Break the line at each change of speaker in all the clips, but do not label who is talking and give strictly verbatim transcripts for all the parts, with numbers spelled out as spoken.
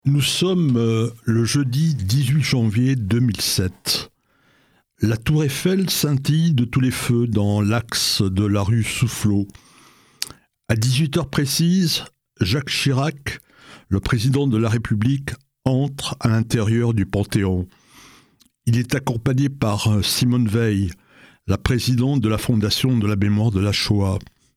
Nous sommes euh, le jeudi dix-huit janvier deux mille sept. La tour Eiffel scintille de tous les feux dans l'axe de la rue Soufflot. À dix-huit heures précises, Jacques Chirac, le président de la République, entre à l'intérieur du Panthéon. Il est accompagné par Simone Veil, la présidente de la Fondation de la mémoire de la Shoah.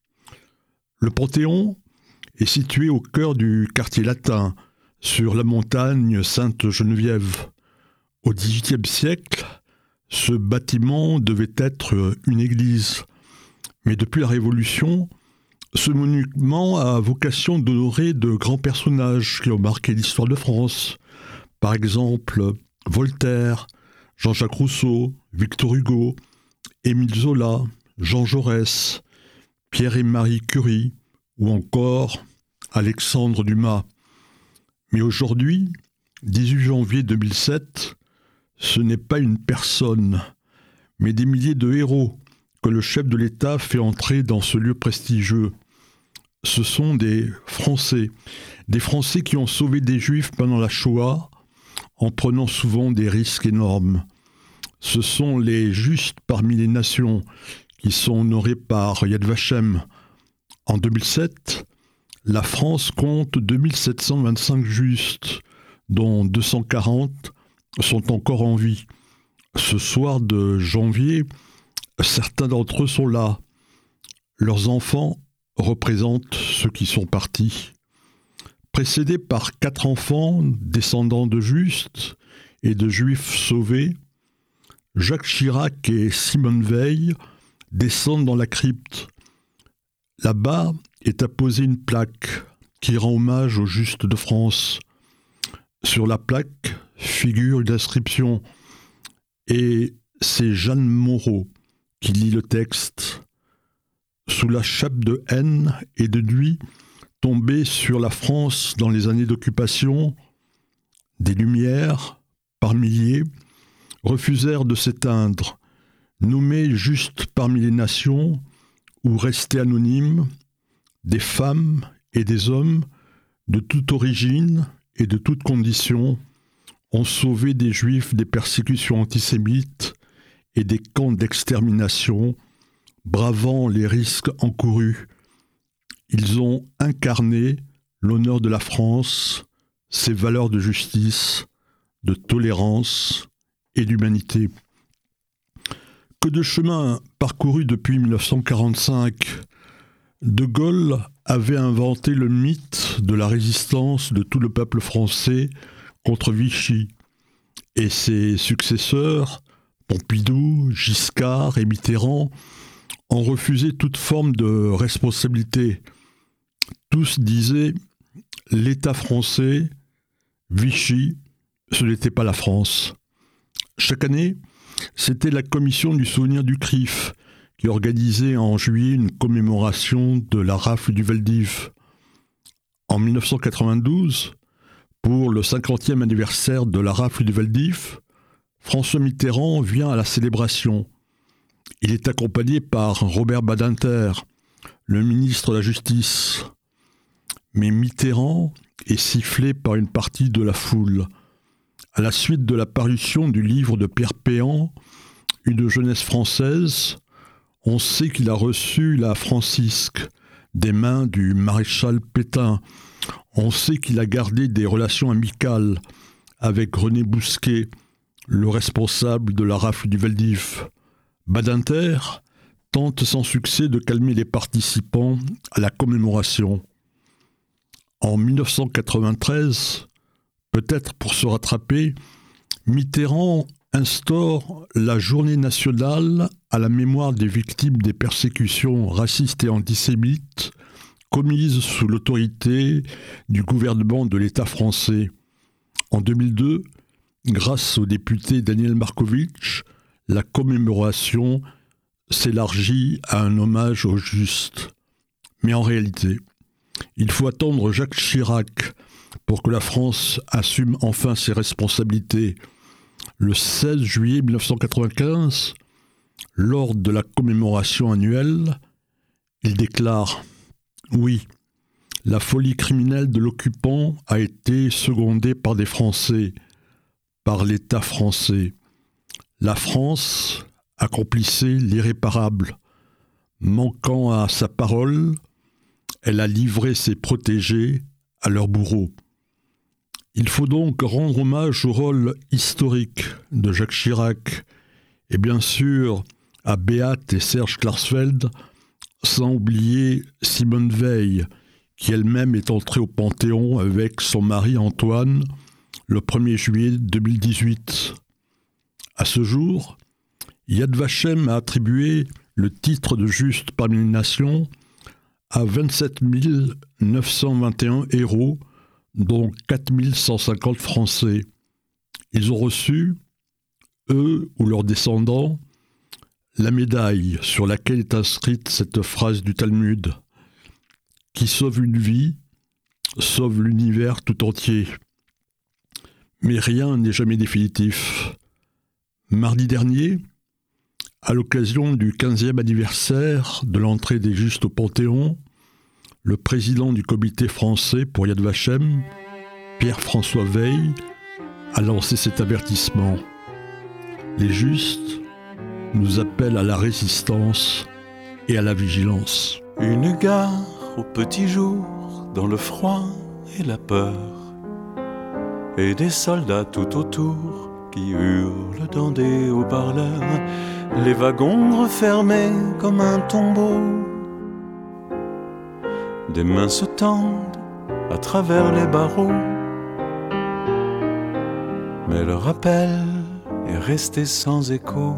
Le Panthéon est situé au cœur du quartier latin, sur la montagne Sainte-Geneviève. Au dix-huitième siècle, ce bâtiment devait être une église. Mais depuis la Révolution, ce monument a vocation d'honorer de grands personnages qui ont marqué l'histoire de France. Par exemple, Voltaire, Jean-Jacques Rousseau, Victor Hugo, Émile Zola, Jean Jaurès, Pierre et Marie Curie ou encore Alexandre Dumas. Mais aujourd'hui, dix-huit janvier deux mille sept, ce n'est pas une personne, mais des milliers de héros que le chef de l'État fait entrer dans ce lieu prestigieux. Ce sont des Français, des Français qui ont sauvé des Juifs pendant la Shoah, en prenant souvent des risques énormes. Ce sont les justes parmi les nations qui sont honorés par Yad Vashem. En deux mille sept, la France compte deux mille sept cent vingt-cinq justes, dont deux cent quarante sont encore en vie. Ce soir de janvier, certains d'entre eux sont là. Leurs enfants représentent ceux qui sont partis. Précédés par quatre enfants descendants de justes et de juifs sauvés, Jacques Chirac et Simone Veil descendent dans la crypte. Là-bas est apposée une plaque qui rend hommage aux justes de France. Sur la plaque figure une inscription et c'est Jeanne Moreau qui lit le texte. Sous la chape de haine et de nuit tombée sur la France dans les années d'occupation, des lumières, par milliers, refusèrent de s'éteindre, nommés justes parmi les nations ou restés anonymes, des femmes et des hommes de toute origine et de toute condition ont sauvé des Juifs des persécutions antisémites et des camps d'extermination, bravant les risques encourus. Ils ont incarné l'honneur de la France, ses valeurs de justice, de tolérance et d'humanité. Que de chemin parcouru depuis mille neuf cent quarante-cinq, De Gaulle avait inventé le mythe de la résistance de tout le peuple français contre Vichy, et ses successeurs, Pompidou, Giscard et Mitterrand, ont refusé toute forme de responsabilité. Tous disaient « l'État français, Vichy, ce n'était pas la France ». Chaque année, c'était la commission du souvenir du C R I F qui organisait en juillet une commémoration de la rafle du Veldiv. En mille neuf cent quatre-vingt-douze, pour le cinquantième anniversaire de la rafle du Veldiv, François Mitterrand vient à la célébration. Il est accompagné par Robert Badinter, le ministre de la Justice. Mais Mitterrand est sifflé par une partie de la foule. À la suite de la parution du livre de Pierre Péan, Une jeunesse française, on sait qu'il a reçu la Francisque des mains du maréchal Pétain. On sait qu'il a gardé des relations amicales avec René Bousquet, le responsable de la rafle du Veldiv. Badinter tente sans succès de calmer les participants à la commémoration. En mille neuf cent quatre-vingt-treize, peut-être pour se rattraper, Mitterrand instaure la journée nationale à la mémoire des victimes des persécutions racistes et antisémites commises sous l'autorité du gouvernement de l'État français. En deux mille deux, grâce au député Daniel Markovitch, la commémoration s'élargit à un hommage aux justes. Mais en réalité, il faut attendre Jacques Chirac pour que la France assume enfin ses responsabilités. Le seize juillet mille neuf cent quatre-vingt-quinze, lors de la commémoration annuelle, il déclare « Oui, La folie criminelle de l'occupant a été secondée par des Français, par l'État français. La France accomplissait l'irréparable. Manquant à sa parole, elle a livré ses protégés à leurs bourreaux. Il faut donc rendre hommage au rôle historique de Jacques Chirac et bien sûr à Beat et Serge Klarsfeld, sans oublier Simone Veil, qui elle-même est entrée au Panthéon avec son mari Antoine le premier juillet deux mille dix-huit. À ce jour, Yad Vashem a attribué le titre de juste parmi les nations à vingt-sept mille neuf cent vingt et un héros, dont quatre mille cent cinquante Français. Ils ont reçu, eux ou leurs descendants, la médaille sur laquelle est inscrite cette phrase du Talmud: « Qui sauve une vie, sauve l'univers tout entier ». Mais rien n'est jamais définitif. Mardi dernier, à l'occasion du quinzième anniversaire de l'entrée des Justes au Panthéon, le président du comité français pour Yad Vashem, Pierre-François Veil, a lancé cet avertissement. Les Justes nous appellent à la résistance et à la vigilance.
Une gare au petit jour, dans le froid et la peur, et des soldats tout autour qui hurlent dans des haut-parleurs, les wagons refermés comme un tombeau. Des mains se tendent à travers les barreaux, mais leur appel est resté sans écho.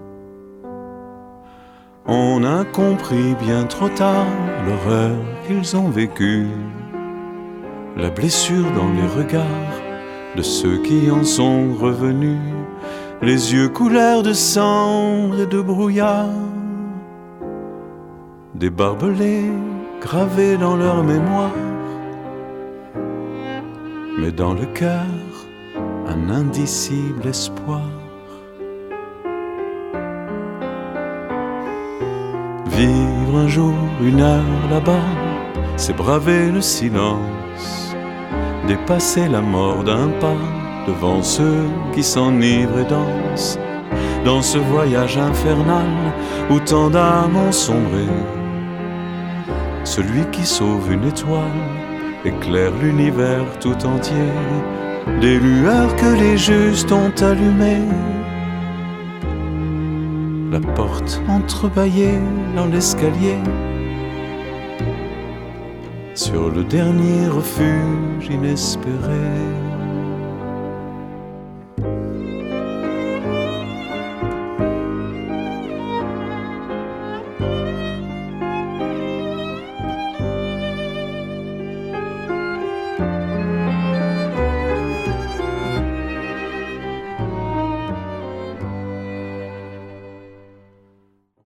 On a compris bien trop tard l'horreur qu'ils ont vécue, la blessure dans les regards de ceux qui en sont revenus, les yeux couleur de cendre et de brouillard, des barbelés gravés dans leur mémoire, mais dans le cœur un indicible espoir. Vivre un jour, une heure là-bas, c'est braver le silence, dépasser la mort d'un pas devant ceux qui s'enivrent et dansent, dans ce voyage infernal où tant d'âmes ont sombré. Celui qui sauve une étoile éclaire l'univers tout entier, des lueurs que les justes ont allumées. La porte entrebâillée dans l'escalier, sur le dernier refuge inespéré.